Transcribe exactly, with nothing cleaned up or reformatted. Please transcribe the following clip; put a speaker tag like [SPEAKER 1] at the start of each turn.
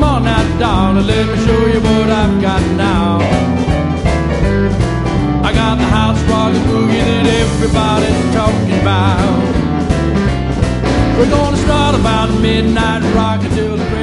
[SPEAKER 1] on now, darling, let me show you what I've got now. I got the house rocket boogie that everybody's talking about. We're gonna start about midnight, rock until the